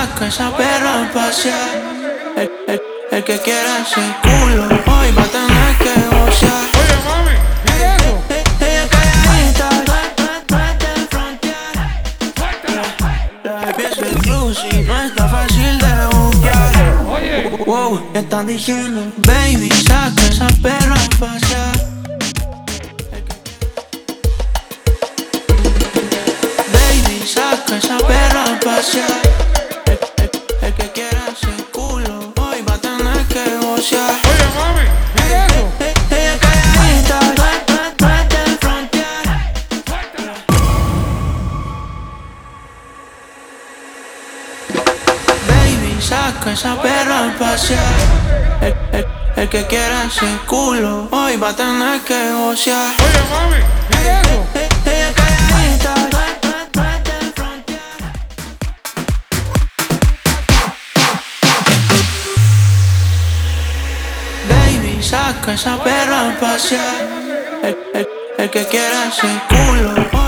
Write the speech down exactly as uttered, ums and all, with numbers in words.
saca esa perra a pasear. El, el, el que quiera ese culo hoy va a tener que gocear. Oye, mami, mira eso. Ella calladita, no es frontear. La pieza es exclusive, no está fácil de buquear. Oye, Wow, ya están diciendo, baby, saca esa perra a pasear. Baby, saca esa perra a pasear. El, el, el que quiera ese culo hoy va a tener que gocear. oye, mami, mira eso. Ella calladita, no es de frontear. Baby, saca esa perra a pasear. El, el, el que quiera ese culo hoy va a tener que gocear. Oye, mami, mira eso. Ella calladita, no es de frontear. Baby, saca esa perra a pasear. El, el, el que quiera ese culo